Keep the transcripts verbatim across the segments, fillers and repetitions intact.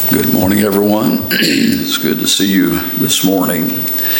Good morning, everyone. It's good to see you this morning.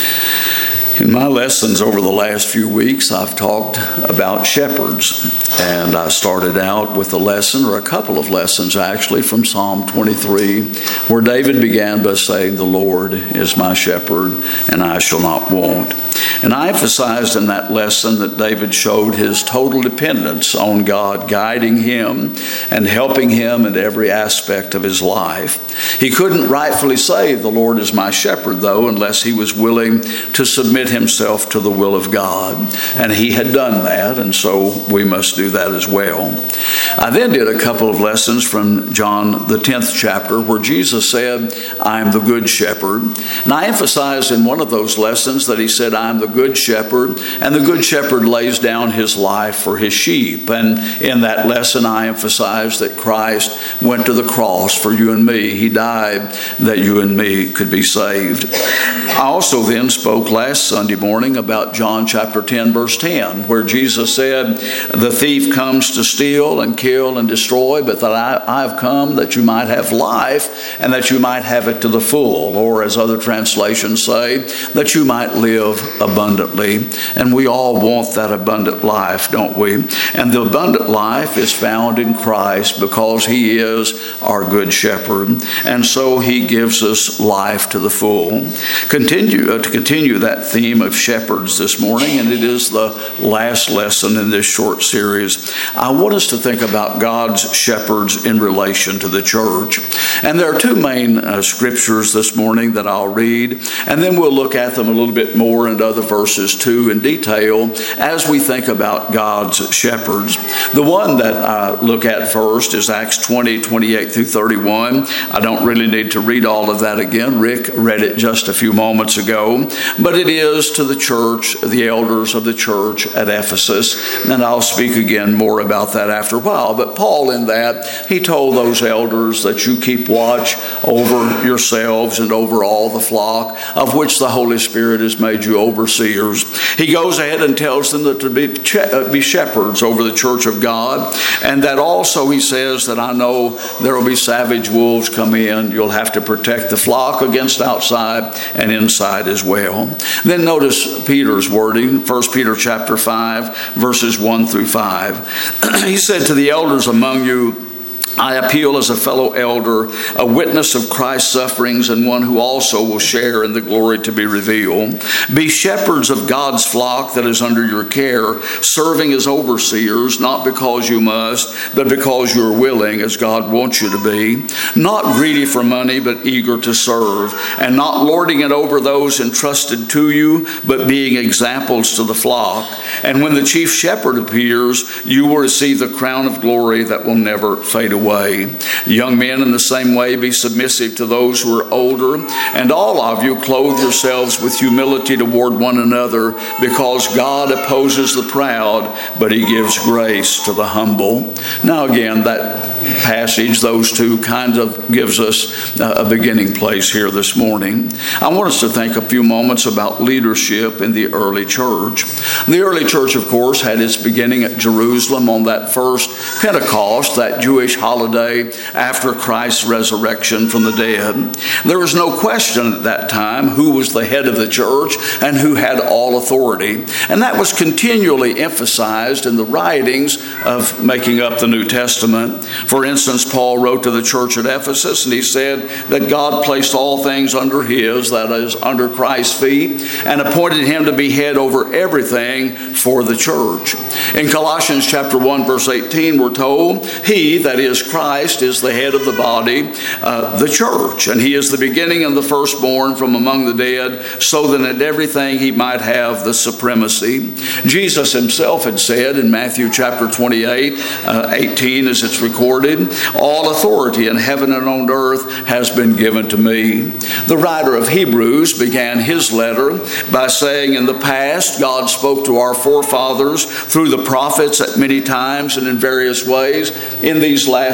In my lessons over the last few weeks, I've talked about shepherds, and I started out with a lesson, or a couple of lessons actually, from Psalm twenty-three, where David began by saying, "The Lord is my shepherd, and I shall not want." And I emphasized in that lesson that David showed his total dependence on God, guiding him and helping him in every aspect of his life. He couldn't rightfully say, "The Lord is my shepherd," though, unless he was willing to submit himself to the will of God. And he had done that, and so we must do that as well. I then did a couple of lessons from John, the tenth chapter, where Jesus said, "I am the good shepherd." And I emphasized in one of those lessons that he said, "I am the good shepherd, and the good shepherd lays down his life for his sheep." And in that lesson, I emphasized that Christ went to the cross for you and me. He died that you and me could be saved. I also then spoke last Sunday morning about John chapter ten, verse ten, where Jesus said, "The thief comes to steal and kill and destroy, but that I, I have come that you might have life, and that you might have it to the full," or as other translations say, that you might live abundantly. And we all want that abundant life, don't we? And the abundant life is found in Christ because he is our good shepherd. And so he gives us life to the full. Continue uh, to continue that theme of shepherds this morning, and it is the last lesson in this short series. I want us to think about God's shepherds in relation to the church. And there are two main uh, scriptures this morning that I'll read, and then we'll look at them a little bit more and other verses too in detail as we think about God's shepherds. The one that I look at first is Acts twenty, twenty-eight through thirty-one. I don't really need to read all of that again. Rick read it just a few moments ago. But it is to the church, the elders of the church at Ephesus. And I'll speak again more about that after a while. But Paul in that, he told those elders that you keep watch over yourselves and over all the flock of which the Holy Spirit has made you overseers. He goes ahead and tells them that to be, be shepherds over the church of God. And that also he says that I know there will be savage wolves come in. You'll have to protect the flock against outside and inside as well. Then notice Peter's wording, First Peter chapter five, verses one through five. He said to the elders among you, I appeal as a fellow elder, a witness of Christ's sufferings, and one who also will share in the glory to be revealed. Be shepherds of God's flock that is under your care, serving as overseers, not because you must, but because you are willing, as God wants you to be. Not greedy for money, but eager to serve, and not lording it over those entrusted to you, but being examples to the flock. And when the chief shepherd appears, you will receive the crown of glory that will never fade away. Way. Young men, in the same way, be submissive to those who are older, and all of you clothe yourselves with humility toward one another, because God opposes the proud, but he gives grace to the humble. Now again, that passage, those two kinds of gives us a beginning place here this morning. I want us to think a few moments about leadership in the early church. The early church, of course, had its beginning at Jerusalem on that first Pentecost, that Jewish holiday after Christ's resurrection from the dead. There was no question at that time who was the head of the church and who had all authority. And that was continually emphasized in the writings of making up the New Testament. For instance, Paul wrote to the church at Ephesus, and he said that God placed all things under his, that is, under Christ's feet, and appointed him to be head over everything for the church. In Colossians chapter one, verse eighteen, we're told, he, that is Christ, is the head of the body, uh, the church, and he is the beginning and the firstborn from among the dead, so that in everything he might have the supremacy. Jesus himself had said in Matthew chapter twenty-eight, uh, eighteen, as it's recorded, all authority in heaven and on earth has been given to me. The writer of Hebrews began his letter by saying, in the past, God spoke to our forefathers through the prophets at many times and in various ways. In these last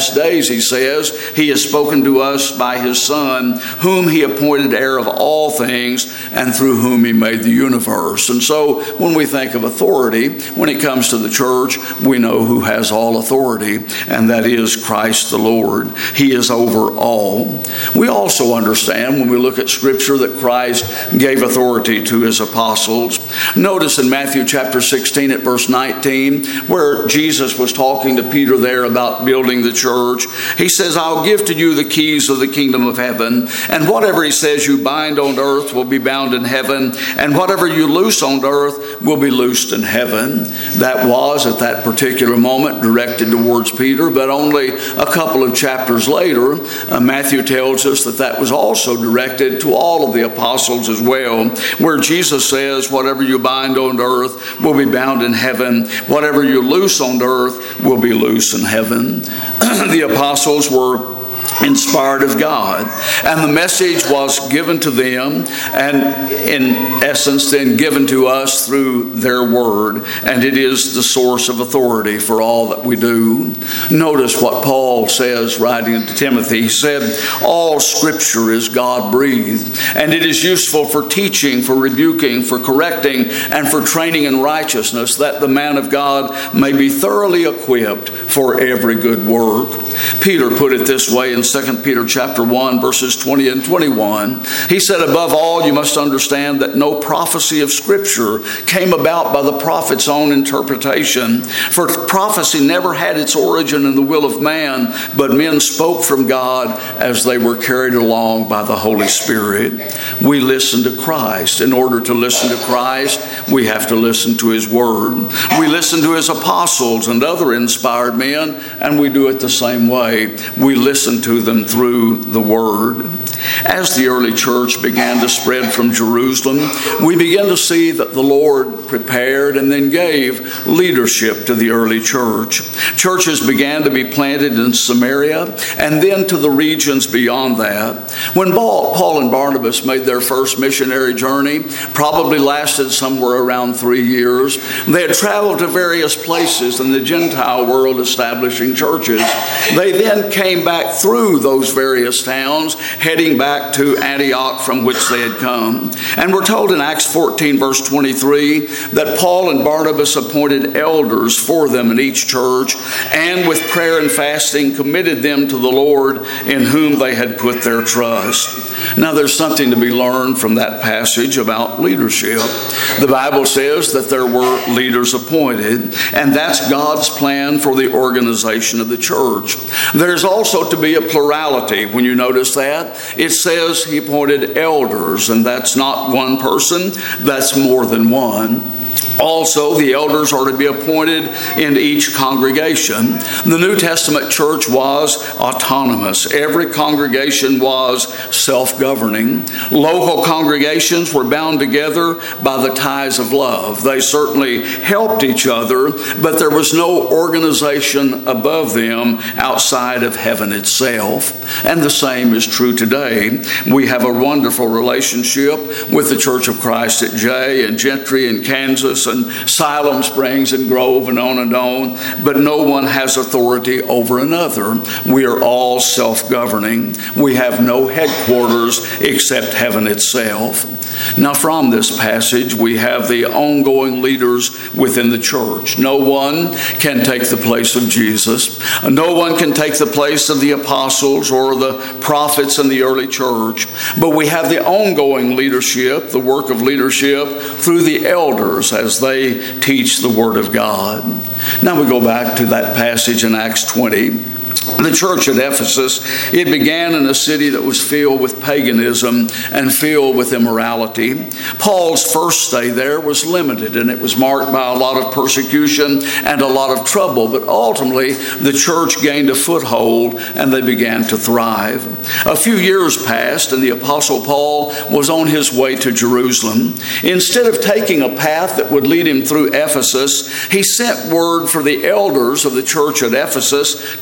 last days, he says, he has spoken to us by his Son, whom he appointed heir of all things, and through whom he made the universe. And so when we think of authority, when it comes to the church, we know who has all authority, and that is Christ the Lord. He is over all. We also understand when we look at Scripture that Christ gave authority to his apostles. Notice in Matthew chapter sixteen at verse nineteen, where Jesus was talking to Peter there about building the church, he says, I'll give to you the keys of the kingdom of heaven, and whatever he says you bind on earth will be bound in heaven, and whatever you loose on earth will be loosed in heaven. That was at that particular moment directed towards Peter, but only a couple of chapters later, uh, Matthew tells us that that was also directed to all of the apostles as well, where Jesus says, whatever you bind on earth will be bound in heaven, whatever you loose on earth will be loose in heaven. The apostles were inspired of God, and the message was given to them, and in essence then given to us through their word, and it is the source of authority for all that we do. Notice what Paul says writing to Timothy. He said, all Scripture is God-breathed, and it is useful for teaching, for rebuking, for correcting, and for training in righteousness, that the man of God may be thoroughly equipped for every good work. Peter put it this way in Second Peter chapter one, verses twenty and twenty-one. He said, above all, you must understand that no prophecy of Scripture came about by the prophet's own interpretation. For prophecy never had its origin in the will of man, but men spoke from God as they were carried along by the Holy Spirit. We listen to Christ. In order to listen to Christ, we have to listen to his word. We listen to his apostles and other inspired men, and we do it the same way. We listen to them through the word. As the early church began to spread from Jerusalem, we begin to see that the Lord prepared and then gave leadership to the early church. Churches began to be planted in Samaria and then to the regions beyond that. When Paul and Barnabas made their first missionary journey, probably lasted somewhere around three years, they had traveled to various places in the Gentile world establishing churches. They then came back through those various towns, heading back to Antioch from which they had come. And we're told in Acts fourteen, verse twenty-three, that Paul and Barnabas appointed elders for them in each church, and with prayer and fasting committed them to the Lord in whom they had put their trust. Now there's something to be learned from that passage about leadership. The Bible says that there were leaders appointed, and that's God's plan for the organization of the church. There's also to be a plurality. When you notice that, it says he appointed elders, and that's not one person, that's more than one. Also, the elders are to be appointed in each congregation. The New Testament church was autonomous. Every congregation was self-governing. Local congregations were bound together by the ties of love. They certainly helped each other, but there was no organization above them outside of heaven itself. And the same is true today. We have a wonderful relationship with the Church of Christ at Jay and Gentry and Kansas and Siloam Springs and Grove and on and on, but no one has authority over another. We are all self-governing. We have no headquarters except heaven itself. Now from this passage, we have the ongoing leaders within the church. No one can take the place of Jesus. No one can take the place of the apostles or the prophets in the early church. But we have the ongoing leadership, the work of leadership, through the elders as they teach the Word of God. Now we go back to that passage in Acts twenty. The church at Ephesus, it began in a city that was filled with paganism and filled with immorality. Paul's first stay there was limited, and it was marked by a lot of persecution and a lot of trouble. But ultimately, the church gained a foothold, and they began to thrive. A few years passed, and the Apostle Paul was on his way to Jerusalem. Instead of taking a path that would lead him through Ephesus, he sent word for the elders of the church at Ephesus to meet him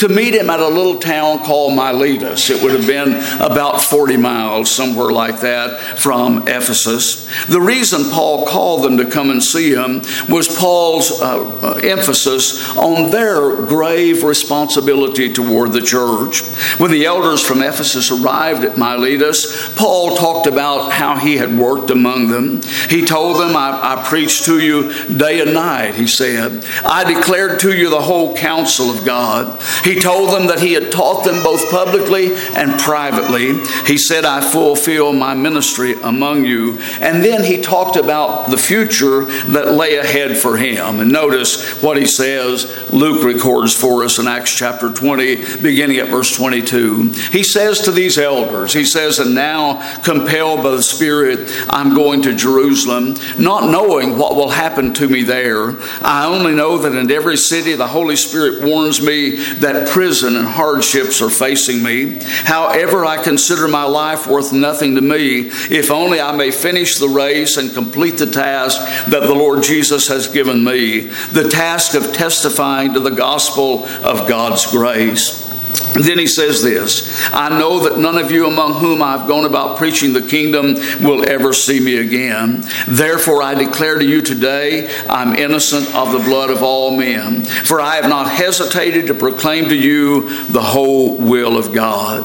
him at a little town called Miletus. It would have been about forty miles, somewhere like that, from Ephesus. The reason Paul called them to come and see him was Paul's uh, emphasis on their grave responsibility toward the church. When the elders from Ephesus arrived at Miletus, Paul talked about how he had worked among them. He told them, I, I preached to you day and night, he said. I declared to you the whole counsel of God. He told them that he had taught them both publicly and privately. He said, I fulfill my ministry among you. And then he talked about the future that lay ahead for him. And notice what he says, Luke records for us in Acts chapter twenty, beginning at verse twenty-two. He says to these elders, he says, and now compelled by the Spirit, I'm going to Jerusalem, not knowing what will happen to me there. I only know that in every city the Holy Spirit warns me that prison and hardships are facing me. However, I consider my life worth nothing to me, if only I may finish the race and complete the task that the Lord Jesus has given me, the task of testifying to the gospel of God's grace. Then he says this, I know that none of you among whom I've gone about preaching the kingdom will ever see me again. Therefore I declare to you today, I'm innocent of the blood of all men. For I have not hesitated to proclaim to you the whole will of God.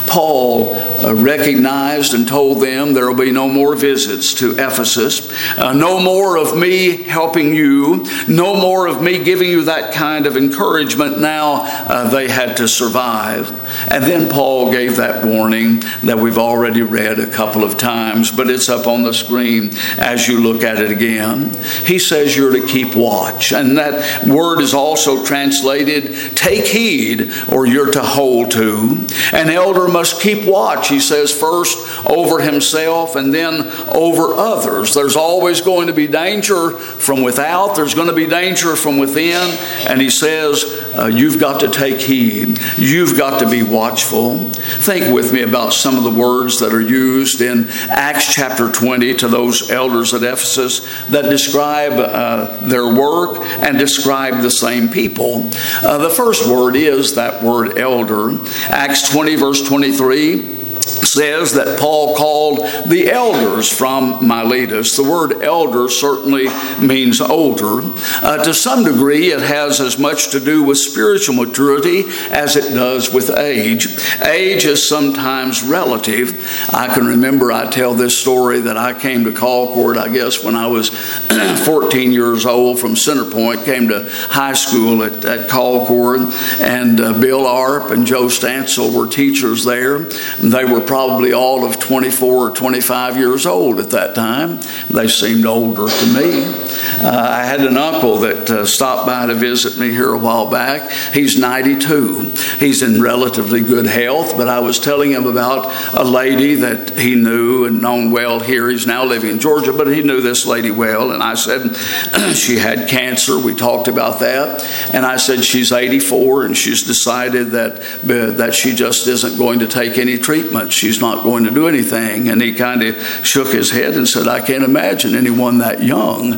Paul uh, recognized and told them there will be no more visits to Ephesus, uh, no more of me helping you, no more of me giving you that kind of encouragement. Now uh, they had to survive. And then Paul gave that warning that we've already read a couple of times, but it's up on the screen as you look at it again. He says you're to keep watch. And that word is also translated, take heed, or you're to hold to. An elder must keep watch, he says, first over himself and then over others. There's always going to be danger from without. There's going to be danger from within. And he says, uh, you've got to take heed. You've got to be watchful. Think with me about some of the words that are used in Acts chapter twenty to those elders at Ephesus that describe uh, their work and describe the same people. Uh, the first word is that word elder. Acts twenty verse twenty-three says that Paul called the elders from Miletus. The word elder certainly means older. Uh, to some degree, it has as much to do with spiritual maturity as it does with age. Age is sometimes relative. I can remember, I tell this story that I came to Colcord, I guess, when I was fourteen years old from Centerpoint, came to high school at, at Colcord, and uh, Bill Arp and Joe Stansel were teachers there. They were probably all of twenty-four or twenty-five years old at that time. They seemed older to me. Uh, I had an uncle that uh, stopped by to visit me here a while back. He's ninety-two. He's in relatively good health, but I was telling him about a lady that he knew and known well here. He's now living in Georgia, but he knew this lady well. And I said, she had cancer. We talked about that. And I said, she's eighty-four and she's decided that, uh, that she just isn't going to take any treatment. She's not going to do anything. And he kind of shook his head and said, I can't imagine anyone that young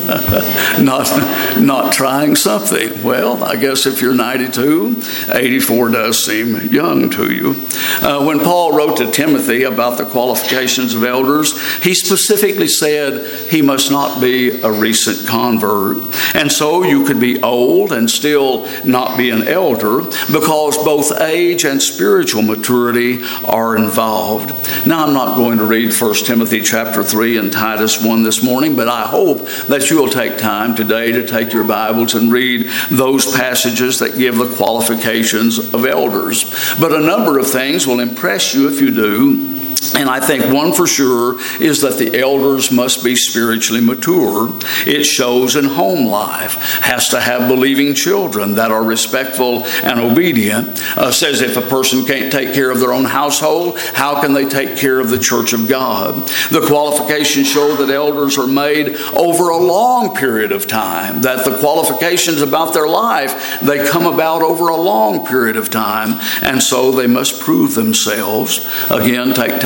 not not trying something. Well, I guess if you're ninety-two, eighty-four does seem young to you. Uh, when Paul wrote to Timothy about the qualifications of elders, he specifically said he must not be a recent convert. And so you could be old and still not be an elder, because both age and spiritual maturity are involved. Now, I'm not going to read First Timothy chapter three and Titus one this morning, but I hope that you will take time today to take your Bibles and read those passages that give the qualifications of elders. But a number of things will impress you if you do. And I think one for sure is that the elders must be spiritually mature. It shows in home life. Has to have believing children that are respectful and obedient. Uh, says if a person can't take care of their own household, how can they take care of the church of God? The qualifications show that elders are made over a long period of time. That the qualifications about their life, they come about over a long period of time. And so they must prove themselves. Again, take time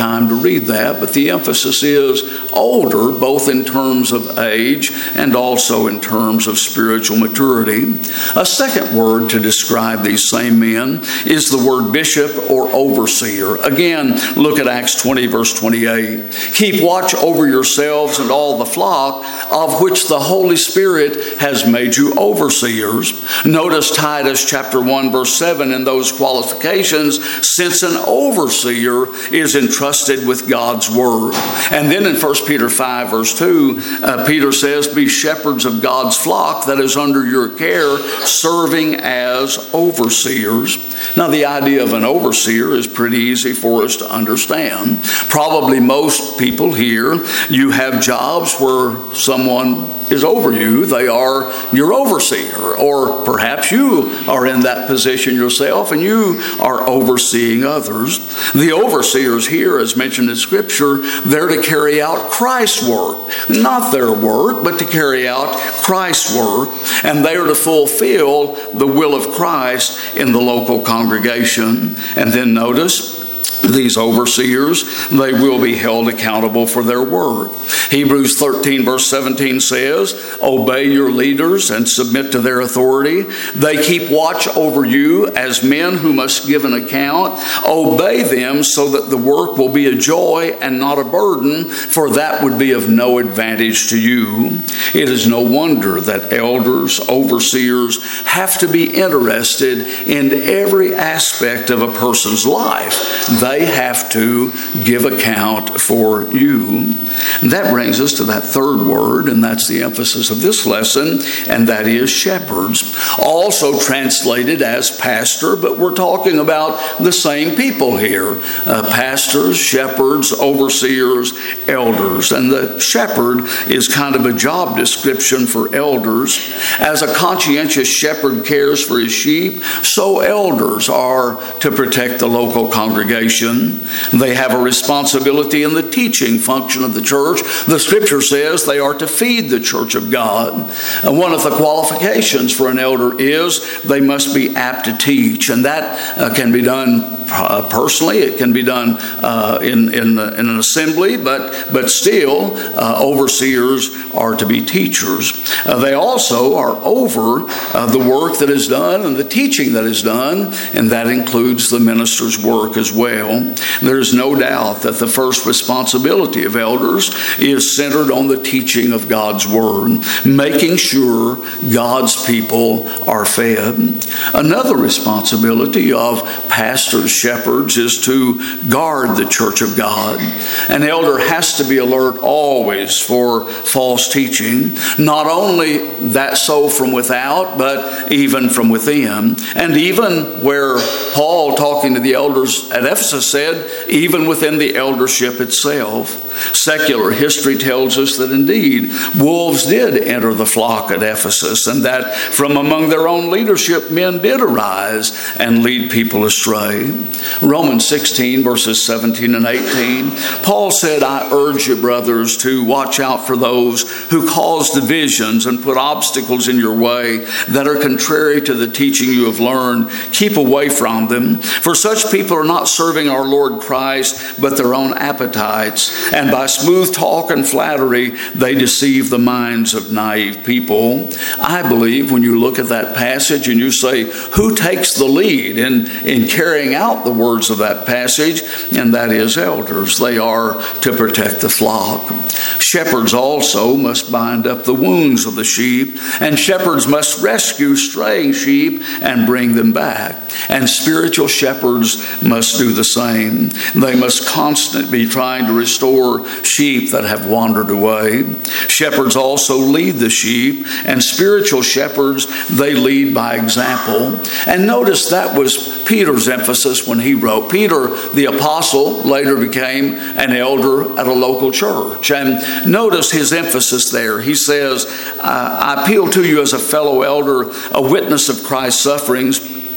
time to read that, but the emphasis is older, both in terms of age and also in terms of spiritual maturity. A second word to describe these same men is the word bishop or overseer. Again, look at Acts twenty, verse twenty-eight. Keep watch over yourselves and all the flock, of which the Holy Spirit has made you overseers. Notice Titus chapter one, verse seven in those qualifications, since an overseer is entrusted with God's word. And then in First Peter five, verse two, uh, Peter says, be shepherds of God's flock that is under your care, serving as overseers. Now, the idea of an overseer is pretty easy for us to understand. Probably most people here, you have jobs where someone is over you. They are your overseer. Or perhaps you are in that position yourself and you are overseeing others. The overseers here, as mentioned in Scripture, they're to carry out Christ's work. Not their work, but to carry out Christ's work. And they are to fulfill the will of Christ in the local congregation. And then notice, these overseers, they will be held accountable for their work. Hebrews thirteen, verse seventeen says, obey your leaders and submit to their authority. They keep watch over you as men who must give an account. Obey them so that the work will be a joy and not a burden, for that would be of no advantage to you. It is no wonder that elders, overseers, have to be interested in every aspect of a person's life. They have to give account for you. And that brings us to that third word, and that's the emphasis of this lesson, and that is shepherds. Also translated as pastor, but we're talking about the same people here. Uh, pastors, shepherds, overseers, elders. And the shepherd is kind of a job description for elders. As a conscientious shepherd cares for his sheep, so elders are to protect the local congregation. They have a responsibility in the teaching function of the church. The Scripture says they are to feed the church of God. And one of the qualifications for an elder is they must be apt to teach, and that uh, can be done Uh, personally. It can be done uh, in in, the, in an assembly, but but still, uh, overseers are to be teachers. Uh, they also are over uh, the work that is done and the teaching that is done, and that includes the minister's work as well. There is no doubt that the first responsibility of elders is centered on the teaching of God's word, making sure God's people are fed. Another responsibility of pastors, shepherds, is to guard the church of God. An elder has to be alert always for false teaching, not only that so from without, but even from within. And even where Paul, talking to the elders at Ephesus, said, even within the eldership itself. Secular history tells us that indeed wolves did enter the flock at Ephesus, and that from among their own leadership men did arise and lead people astray. Romans sixteen, verses seventeen and eighteen, Paul said, I urge you, brothers, to watch out for those who cause divisions and put obstacles in your way that are contrary to the teaching you have learned. Keep away from them, for such people are not serving our Lord Christ, but their own appetites. And by smooth talk and flattery, they deceive the minds of naive people. I believe when you look at that passage and you say, who takes the lead in, in carrying out the words of that passage? And that is elders. They are to protect the flock. Shepherds also must bind up the wounds of the sheep, and shepherds must rescue straying sheep and bring them back. And spiritual shepherds must do the same. They must constantly be trying to restore sheep that have wandered away. Shepherds also lead the sheep, and spiritual shepherds, they lead by example. And notice that was Peter's emphasis when he wrote. Peter, the apostle, later became an elder at a local church. And notice his emphasis there. He says, I appeal to you as a fellow elder, a witness of Christ's sufferings,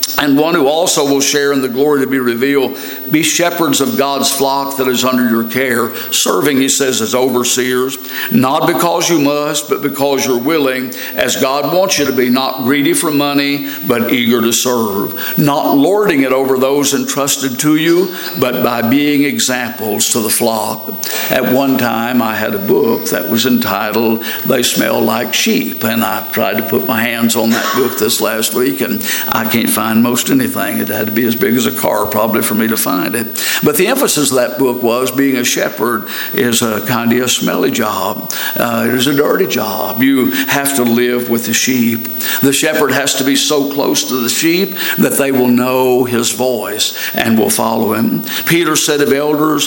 and one who also will share in the glory to be revealed. Be shepherds of God's flock that is under your care, serving, he says, as overseers, not because you must, but because you're willing, as God wants you to be, not greedy for money, but eager to serve, not lording it over those entrusted to you, but by being examples to the flock. At one time, I had a book that was entitled, They Smell Like Sheep, and I tried to put my hands on that book this last week, and I can't find most anything. It had to be as big as a car probably for me to find it. But the emphasis of that book was being a shepherd is a kind of a smelly job. Uh, it is a dirty job. You have to live with the sheep. The shepherd has to be so close to the sheep that they will know his voice and will follow him. Peter said of elders,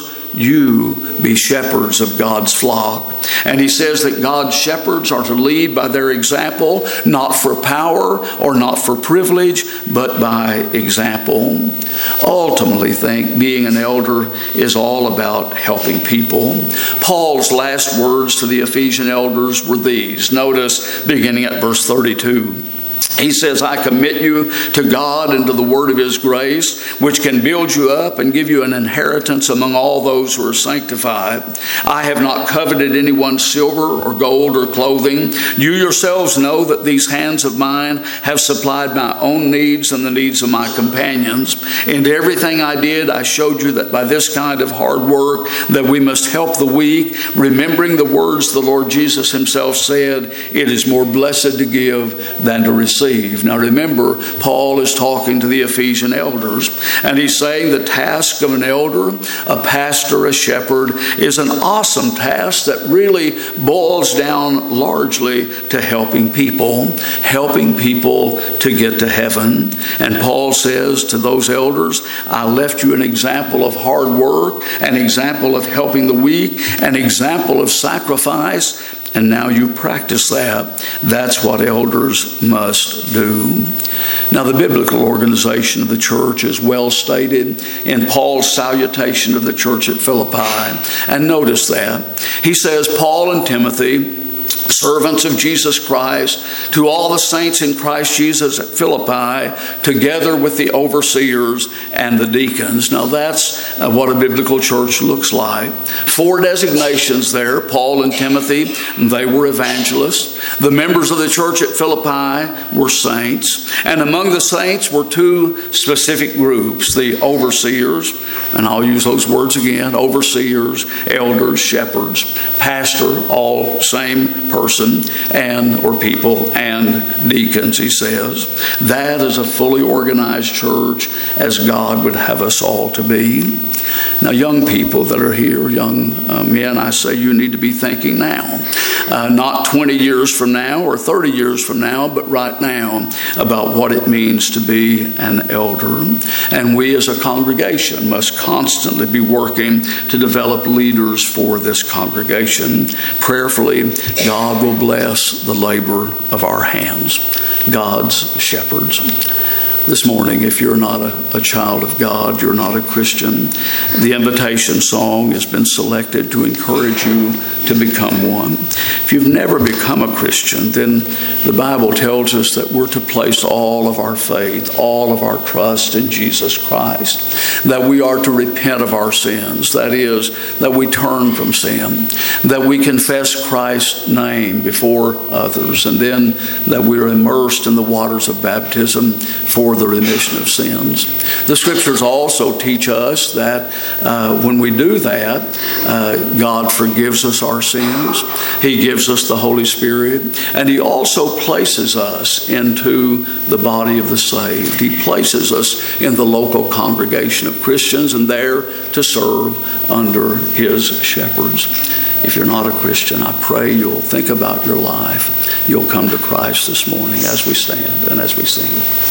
you be shepherds of God's flock. And he says that God's shepherds are to lead by their example, not for power or not for privilege, but by example. Ultimately, think being an elder is all about helping people. Paul's last words to the Ephesian elders were these. Notice beginning at verse thirty-two. He says, I commit you to God and to the word of his grace, which can build you up and give you an inheritance among all those who are sanctified. I have not coveted anyone's silver or gold or clothing. You yourselves know that these hands of mine have supplied my own needs and the needs of my companions. In everything I did, I showed you that by this kind of hard work that we must help the weak, remembering the words the Lord Jesus himself said, it is more blessed to give than to receive. Now remember, Paul is talking to the Ephesian elders, and he's saying the task of an elder, a pastor, a shepherd, is an awesome task that really boils down largely to helping people, helping people to get to heaven. And Paul says to those elders, I left you an example of hard work, an example of helping the weak, an example of sacrifice, and now you practice that. That's what elders must do. Now, the biblical organization of the church is well stated in Paul's salutation of the church at Philippi. And notice that. He says, Paul and Timothy, servants of Jesus Christ, to all the saints in Christ Jesus at Philippi, together with the overseers and the deacons. Now that's uh, what a biblical church looks like. Four designations there, Paul and Timothy, they were evangelists. The members of the church at Philippi were saints. And among the saints were two specific groups, the overseers, and I'll use those words again, overseers, elders, shepherds, pastor, all same person and or people, and deacons, he says. That is a fully organized church as God would have us all to be. Now, young people that are here, young uh, men, I say you need to be thinking now. Uh, not twenty years from now or thirty years from now, but right now about what it means to be an elder. And we as a congregation must constantly be working to develop leaders for this congregation. Prayerfully, God will bless the labor of our hands. God's shepherds. This morning, if you're not a, a child of God, you're not a Christian, the invitation song has been selected to encourage you to become one. If you've never become a Christian, then the Bible tells us that we're to place all of our faith, all of our trust in Jesus Christ, that we are to repent of our sins, that is, that we turn from sin, that we confess Christ's name before others, and then that we're immersed in the waters of baptism for the remission of sins. The scriptures also teach us that uh, when we do that, uh, God forgives us our sins. He gives us the Holy Spirit, and he also places us into the body of the saved. He places us in the local congregation of Christians and there to serve under his shepherds. If you're not a Christian, I pray you'll think about your life. You'll come to Christ this morning as we stand and as we sing.